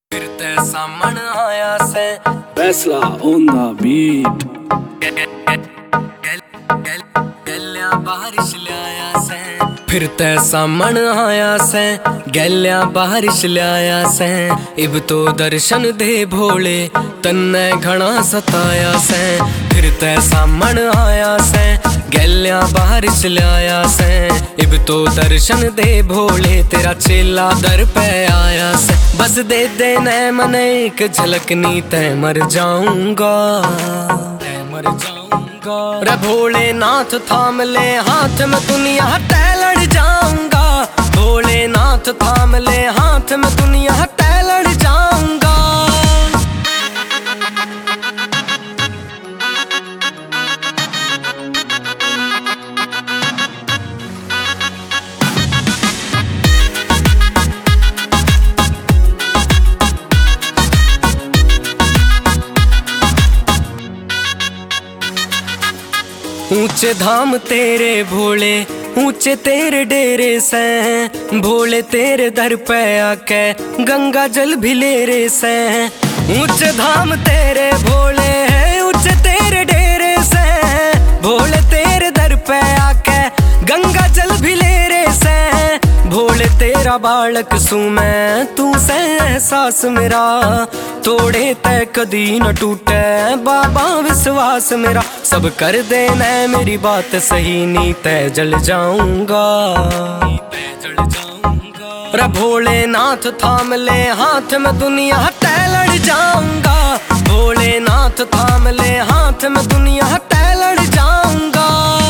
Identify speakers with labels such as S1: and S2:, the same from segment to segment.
S1: फिर ते सामन आया से
S2: फैसला ऑन द बीट।
S1: गलिया बारिश लाया से फिर ते सामन आया से गलिया बारिश लाया से इब तो दर्शन दे भोले तन्ने घना सताया से फिर ते सामन आया से गलिया बारिश लाया से इब तो दर्शन दे भोले तेरा चेला दर पे आया से बस दे दे न मन एक झलक नी तै मर जाऊंगा मर जाऊंगा रे भोलेनाथ थाम ले हाथ में दुनिया तै लड़ जाऊंगा भोलेनाथ थाम ले हाथ में दुनिया तै लड़ जाऊंगा। ऊंचे धाम तेरे भोले ऊंचे तेरे डेरे से भोले तेरे दर पे आके गंगा जल भी ले रे से ऊंचे धाम तेरे भोले है ऊंचे तेरे डेरे से भोले तेरे दर पे आके गंगा जल भी ले रे से भोले तेरा बालक सू मैं तू से एहसास मेरा तोड़े तय कदी न टूटे बाबा विश्वास मेरा सब कर दे मैं मेरी बात सही नी तय जल जाऊंगा रे भोलेनाथ थाम ले हाथ में दुनिया तय लड़ जाऊंगा भोलेनाथ थाम ले हाथ में दुनिया तय लड़ जाऊंगा।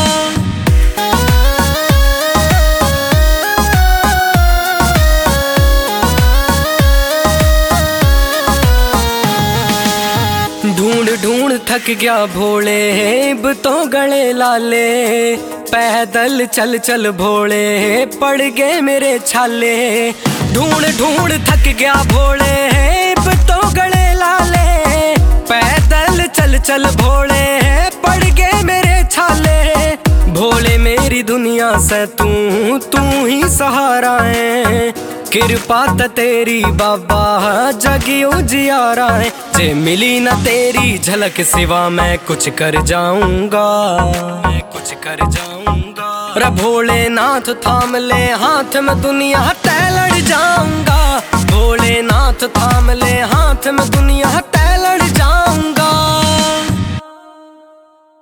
S1: ढूंढ ढूंढ थक गया भोले इब तो गले लाले पैदल चल चल भोले पड़ गए मेरे छाले ढूंढ ढूंढ थक गया भोले इब तो गले लाले पैदल चल चल भोले पड़ गए मेरे छाले भोले मेरी दुनिया से तू ही सहारा है कृपा त तेरी बाबा जगियो जियारा है जे मिली न तेरी झलक सिवा मैं कुछ कर जाऊंगा रे भोलेनाथ थाम ले हाथ में दुनिया तय लड़ जाऊंगा भोलेनाथ थाम ले हाथ में दुनिया तय लड़ जाऊंगा।